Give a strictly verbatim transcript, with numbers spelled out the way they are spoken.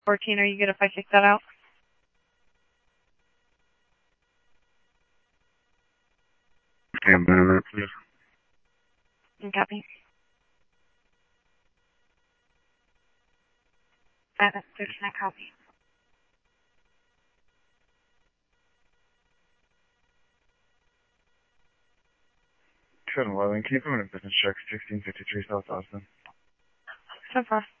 fourteen, are you good if I take that out? Stand by that, please. And copy. That is thirteen, I copy. seven eleven, can you come in a business check, sixteen fifty-three South Austin? So far.